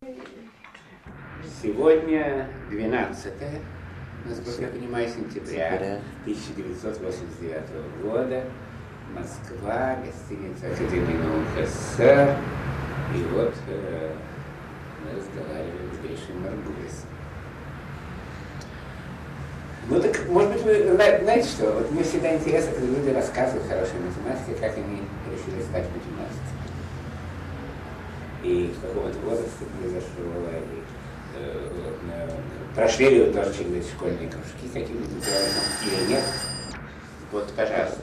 Сегодня 12, насколько я понимаю, сентября 1989 года. Москва, гостиница Академии наук СССР. И вот мы разговариваем с Гришей Маргулисом. Ну так, может быть, вы знаете что, вот мне всегда интересно, когда люди рассказывают хорошие математики, как они решили стать математиками. И в каком-то возрасте произошло, прошли ли вы тоже через школьные кружки какие-нибудь или нет? Вот, пожалуйста.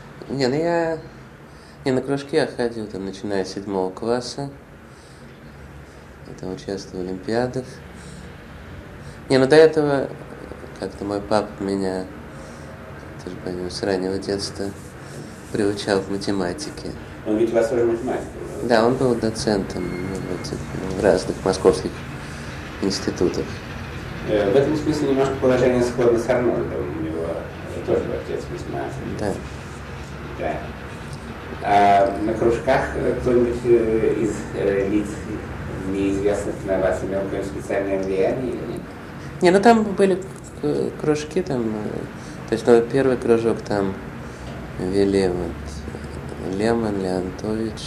Не, на кружки я ходил, там, начиная с 7 класса. Я там участвовал в олимпиадах. До этого как-то мой папа меня, тоже понимаю, с раннего детства приучал к математике. Он ведь у вас тоже математик был? Да, он был доцентом в разных московских институтах. В этом смысле немножко положение сходно с Арнольдом. У него тоже был отец математик. Да. Да. А на кружках кто-нибудь из лиц неизвестных на вас имел какое-нибудь специальное влияние или нет? Там были кружки, то есть первый кружок там вели вот Лемон, Леонтович,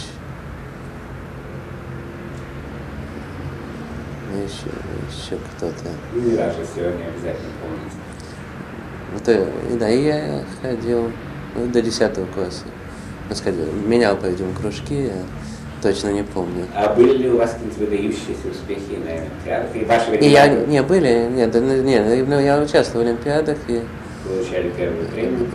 еще кто-то. Не важно, сегодня обязательно помните. И я ходил до 10 класса. Менял, по-видимому, кружки, я точно не помню. А были ли у вас какие-то выдающиеся успехи на олимпиадах? И ваши олимпиады? Я участвовал в олимпиадах и... Получали первую премию?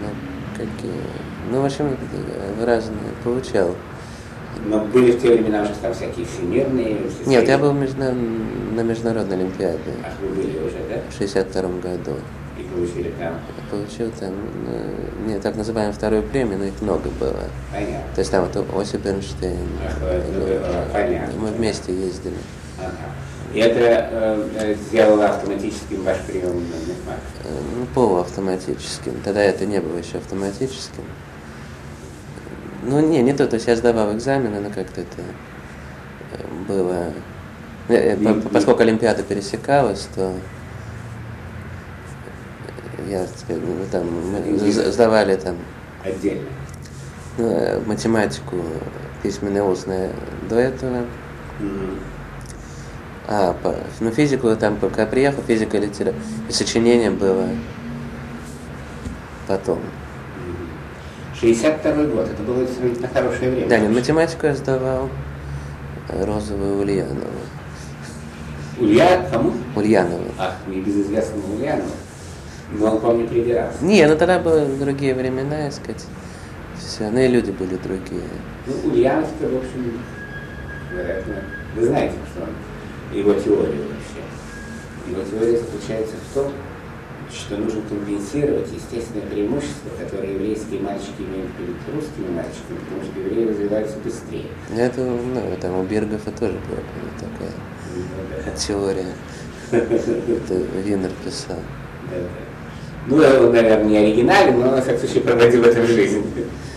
В общем, разные получал. Но были в те времена уже там всякие всемирные? Нет, я был на международной олимпиаде. Ах, вы были уже, да? В 1962 году. И получили там? Получил там, так называемую вторую премию, но их много было. Понятно. То есть там вот Осип Эрнштейн. Понятно. Мы вместе ездили. Ага. И это сделало автоматическим ваш прием на математику? Полуавтоматическим. Тогда это не было еще автоматическим. Не то, то есть я сдавал экзамены, но как-то это было... Поскольку Олимпиада пересекалась, то мы сдавали там... Отдельно? Математику письменное, устное до этого. Физику там, пока приехал, физика, литература, и сочинение было потом. 62-й год, это было действительно хорошее время. Да, математику я сдавал Розовую Ульянову. Кому? Ульянову. Ах, небезызвестному Ульянову. Но он, помню, придирался. Тогда были другие времена, все, и люди были другие. Ульянов-то, в общем, вероятно, вы знаете, что его теория вообще. Его теория заключается в том, что нужно компенсировать естественное преимущество, которое еврейские мальчики имеют перед русскими мальчиками, потому что евреи развиваются быстрее. Там у Бергофа тоже была такая теория. Это Винер писал. Да. Он, наверное, не оригинален, но он, во всяком случае, проводил эту жизнь.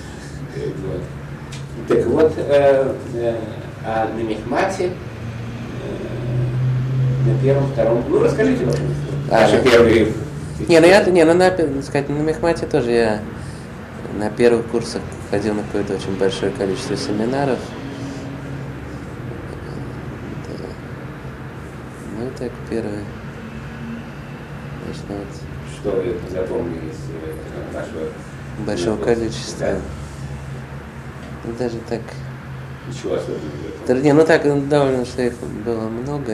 Так вот, а на мехмате, на первом, втором, расскажите, ваши первые... на мехмате тоже я на первых курсах ходил на какое-то очень большое количество семинаров. Так, первый. Что вы запомнили из вашего... Большого количества. Да. Даже так... Ничего особенного. Так, довольно, что их было много.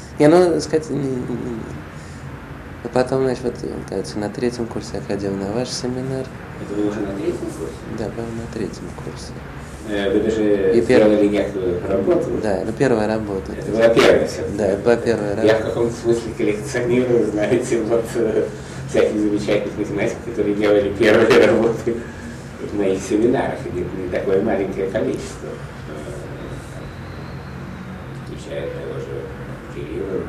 Потом, кажется, на 3-м курсе я ходил на ваш семинар. Это вы уже на 3-м курсе? Да, был на 3-м курсе. Вы даже сделали некую работу? Да, первая работа. Это была первая все-таки? Да, это была первая работа. Я в каком-то смысле коллекционирую, знаете, всяких замечательных математиков, которые делали первые работы в моих семинарах, и не такое маленькое количество. Включая того же Кирилла,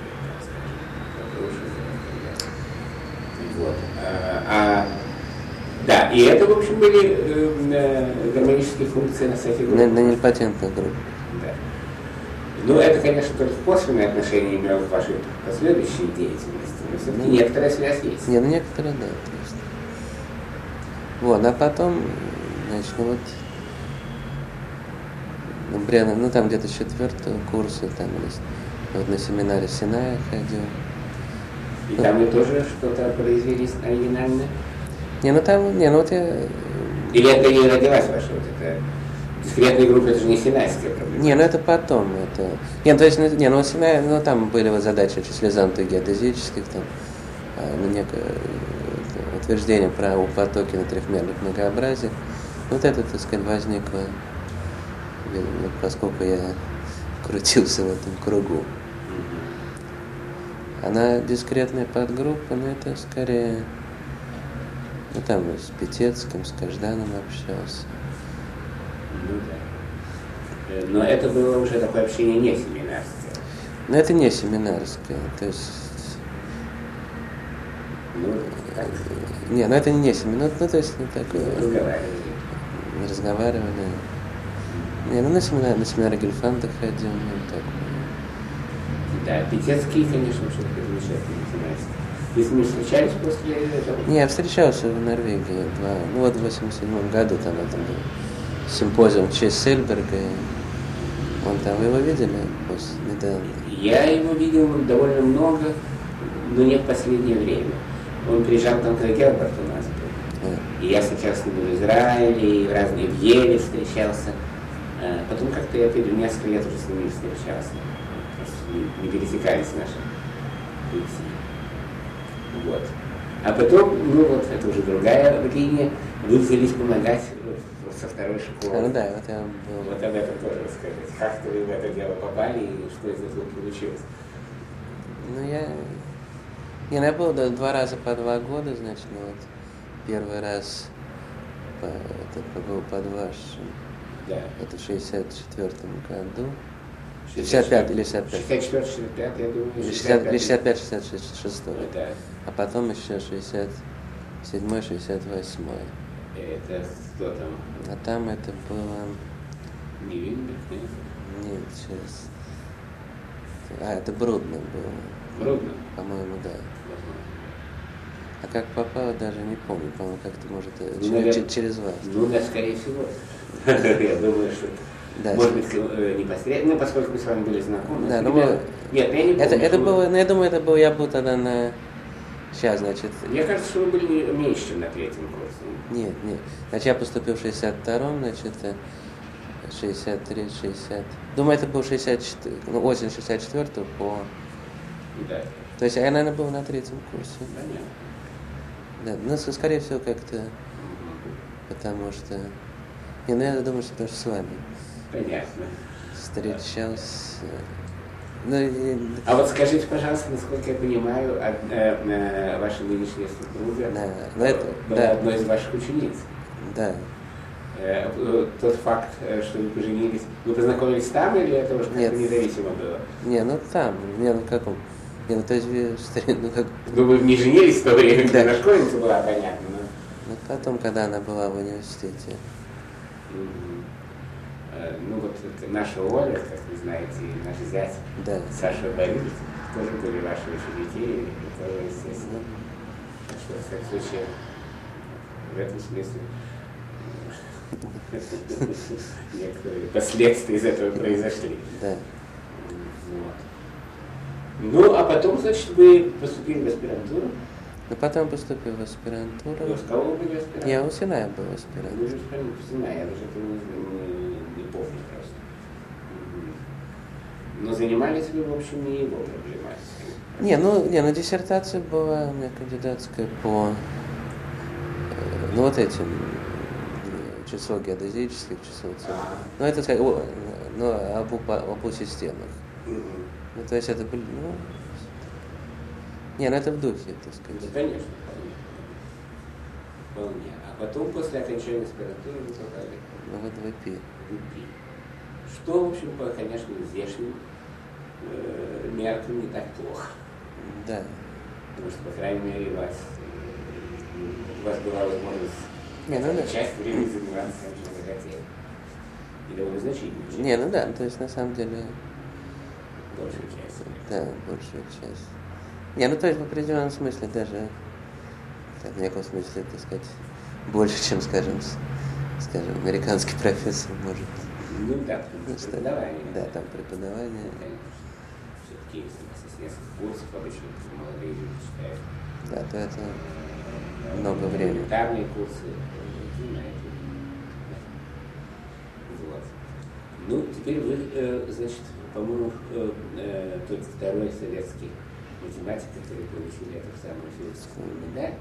Да, и это, в общем, были гармонические функции на всяких группах. На нильпатентных группах. Да. Ну, это, конечно, только косвенное отношение имело к вашей последующей деятельности, но все-таки некоторая связь есть. Не, ну некоторые, да, то есть. Вот, а потом, значит, ну вот, ну там где-то с 4-го курса, там, вот на семинаре Синая ходил. И там вы тоже что-то произвели оригинальное? Ну вот я... Или это не родилась ваша вот эта дискретная группа, это же не синайская проблема? Ну это потом, это... то есть, Синай, там были вот задачи числезанты геодезических, там, утверждение про потоки на трехмерных многообразиях. Вот это, так сказать, возникло, поскольку я крутился в этом кругу. Она дискретная подгруппа, но это скорее, там с Пятецким, с Кажданом общался. Ну да. Но это было уже такое общение не семинарское. Но это не семинарское, то есть... это не семинар, то есть не такое. Разговаривали. На семинары Гельфанда ходил, такое. Да, Пятецкий, конечно, все-таки замечательный семинарский. Вы с ним встречались после этого? Я встречался в Норвегии в 87 году, там это был симпозиум в честь Сельберга. Вон там, вы его видели недавно? Я его видел довольно много, но не в последнее время. Он приезжал там, когда Герберт у нас был. И я сначала с ним в Израиле, и в Еле встречался. Потом как-то я несколько лет уже с ним не встречался. Просто не пересекались наши пути. Вот. А потом, это уже другая линия, вы взялись помогать со второй школы. Да, вот я был. Вот об этом тоже расскажите. Как-то вы в это дело попали и что из этого получилось? Я был 2 раза по 2 года, значит, первый раз был под вашим. Да. Это в 64-м году. 65 или 65. 64, 65, я думаю. Или 65-66. Да. А потом еще 67-й, 68-й. Это кто там? А там это было... Не Винберг, нет? Нет, сейчас... это Брудно было. Брудно? По-моему, да. А как попало, даже не помню. По-моему, как-то, может, через вас. Да, скорее всего. Я думаю, что... Да, может быть, непосредственно, поскольку мы с вами были знакомы. Да, нет, я не помню. Это было, я думаю, я был тогда на... Сейчас, значит... Мне кажется, что вы были меньше, чем на 3-м курсе. Нет. Значит, я поступил в 62-м, значит, 63, 60... Думаю, это был 64, осень 64-го по... Да. То есть, я, наверное, был на 3-м курсе. Понятно. Да, скорее всего, как-то... Потому что... я думаю, что потому что с вами. Понятно. Встречался... А вот скажите, пожалуйста, насколько я понимаю, ваша нынешняя супруга была одной из ваших учениц. Да. Тот факт, что вы поженились, вы познакомились там или это уже как-то независимо было? Там, каком? То есть как... Вы не женились в то время, когда она школьница была, понятно. Потом, когда она была в университете. Наша Оля, как вы знаете, и наш зять, Саша Борисович, тоже были ваши ученики, и тоже, естественно, что, в всяком случае, в этом смысле некоторые последствия из этого произошли. Да. Вот. А потом, значит, вы поступили в аспирантуру? Потом поступил в аспирантуру. Вы с кого вы были в аспирантуре? Я у Синая был в аспирантуре. Вы же в Синая, я даже этого не помню просто. Но занимались вы, в общем, не его проблематикой. Диссертация была у меня кандидатская по этим число геодезических, число целых. Об системах. То есть это были, это в духе, так сказать. Да, конечно, вполне. А потом, после окончания аспирантуры, вы попали в ВП. Что, в общем, конечно, здешним меркам не так плохо. Да. Потому что, по крайней мере, у вас была возможность часть времени заниматься тем, чем вы хотели. И довольно значительно. То есть, на самом деле, большую часть. Да, большую часть. Не, ну то есть в определенном смысле даже, в неком смысле, так сказать, больше, чем, скажем, американский профессор может. Ну да, преподавание. Да, там преподавание. Все-таки, если у нас есть несколько курсов, обычно молодые люди читают. Да, то это много времени. Гуманитарные курсы, на это. Вот. Ну, теперь вы, значит, по-моему, тот второй советский математик, который получил эту самую философскую медаль.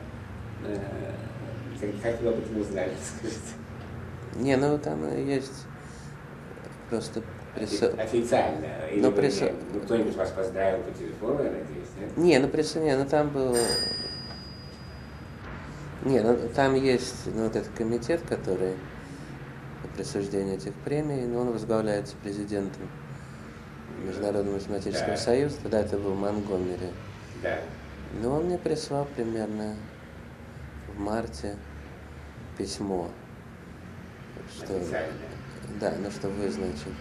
Как вы об этом узнали, скажите? Не, ну там есть просто официально? Или ну, ну, кто-нибудь вас поздравил по телефону, я надеюсь, нет? Не, ну там был... Не, ну там есть вот этот комитет, который по присуждению этих премий, но он возглавляется президентом Международного математического союза, тогда это был Монгомери. Да. Но он мне прислал примерно в марте письмо, что, да, ну что вы, значит,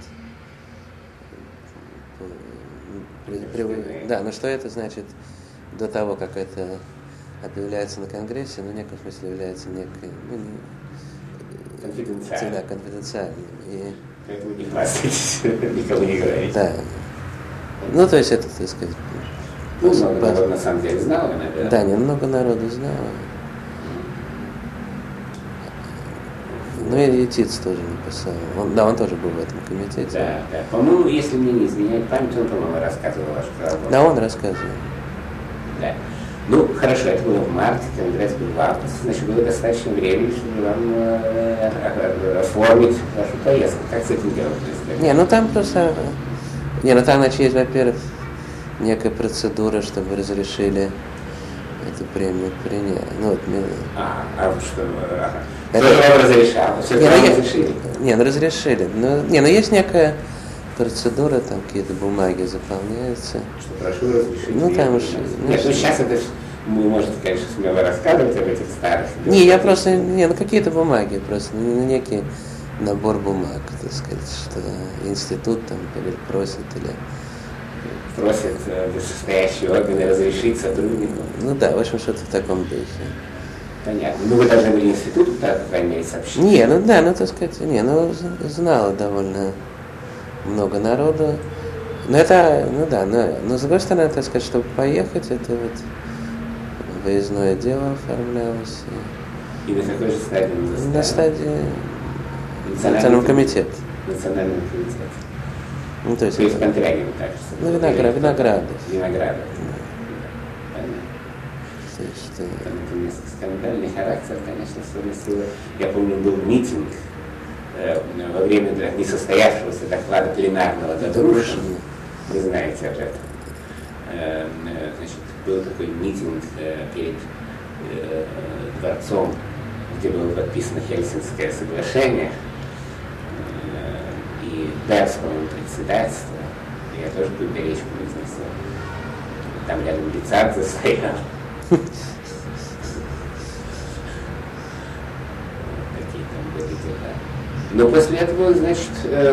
да, ну что это значит до того, как это объявляется на Конгрессе, ну в неком смысле является некой, конфиденциальным. Конфиденциальным. И поэтому не хвастайтесь, никому не говорите. Да. Ну, то есть это, так сказать... Ну, много народу на самом деле знало, наверное. Да, немного народу знало. Ну и Тиц тоже написал. Он тоже был в этом комитете. Да, да. По-моему, если мне не изменяет память, он, по-моему, рассказывал вашу работу. Да, он рассказывал. Да. Ну, хорошо, это было в марте, Конгресс был в августе, значит, было достаточно времени, чтобы вам оформить вашу поездку. Как с этим делом происходит? Не, ну там просто... Не, ну там, значит, есть, во-первых, некая процедура, чтобы разрешили эту премию принять. Ну, вот, что? Кто же вам разрешал? Все разрешили? Не, ну разрешили. Ну есть некая процедура, там какие-то бумаги заполняются. Что прошу разрешить? Ну там уж... Нет, ну сейчас это вы можете, конечно, смело рассказывать об этих старых. Не, я просто... Не, ну какие-то бумаги просто, некий набор бумаг, так сказать, что институт там просит или... Просит вышестоящие органы разрешить сотруднику. Ну да, в общем, что-то в таком духе. Понятно. Ну вы должны были институту, по крайней мере, сообщить. Не, ну да, ну так сказать, знало довольно много народу. Но это, ну да, но с другой стороны, так сказать, чтобы поехать, это вот выездное дело оформлялось. И на какой же стадии? На стадии Национального комитета. Национального комитета. Ну, то есть Контрагин, так что. Ну, Виноградов. Понятно. Что... Это несколько скандальный характер, конечно, совместил. Я помню, был митинг во время несостоявшегося доклада пленарного Додрушина. Вы знаете об этом. Значит, был такой митинг перед дворцом, где было подписано Хельсинское соглашение. И Берс, по-моему, председательство. Я тоже какую-то речь произнесла. Там рядом Лицадзе стоял. Какие там были дела. Но после этого, значит,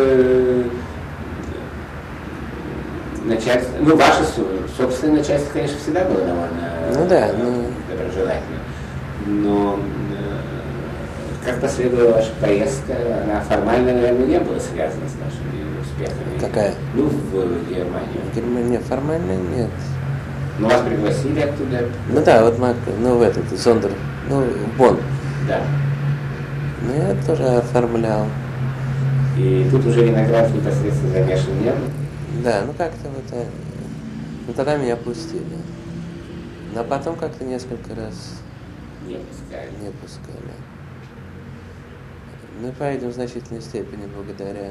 начальство, ну, ваше собственное начальство, конечно, всегда было довольно доброжелательно. Но как последовала ваша поездка, она формально, наверное, не была связана с нашими успехами. Какая? Ну, в Германию. В Германии формально нет. Но вас пригласили оттуда? Ну да, вот в этот, Зондер, в Бонн. Да. Ну я тоже оформлял. И тут уже Виноградов непосредственно замешан не был? Да, ну как-то вот, ну тогда меня пустили. Но потом как-то несколько раз не пускали. Ну, по-видимому, в значительной степени благодаря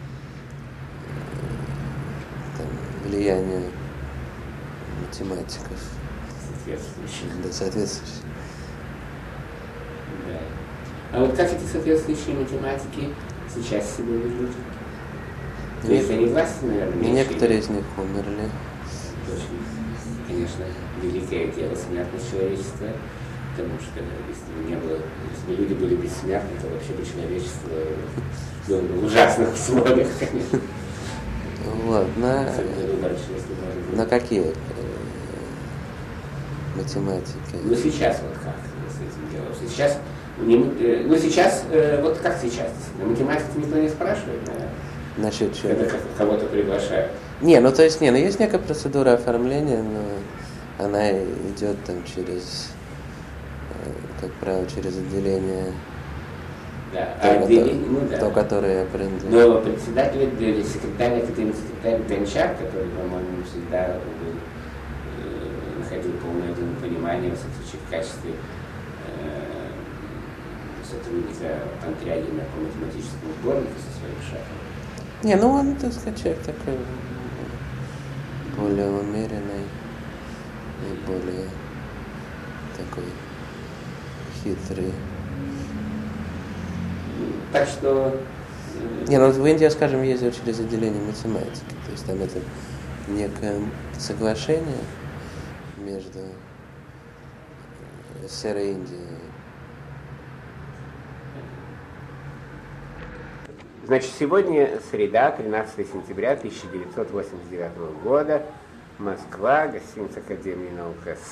влиянию математиков. Соответствующих. Да. А вот как эти соответствующие математики сейчас себя ведут? То есть они власти, наверное, некоторые из них умерли. Очень, конечно, великое дело смертность человечества. Потому что если бы люди были бессмертны, то вообще бы человечество было бы в ужасных условиях, конечно. Вот, Особенно выборочно, если можно на выбрать. какие математики? Ну сейчас вот как с этим делом? Сейчас, ну сейчас, вот как сейчас? На математике никто не спрашивает, наверное, Насчет чего? когда кого-то приглашают. Не, ну то есть, ну есть некая процедура оформления, но она идет там через, как правило, через отделение, Да, то, которое я принадлежу. Но председатель или секретарь, академический секретарь Гончар, который, по-моему, всегда находил полное понимание, в качестве сотрудника Пантрягина по математическому сборнику со своим шефом. Не, ну он, так сказать, человек такой более умеренный и более такой хитрый. Так что... Не, ну в Индии, скажем, ездил через отделение математики. То есть там это некое соглашение между СССР и Индией. Значит, сегодня среда, 13 сентября 1989 года, Москва, гостиница Академии наук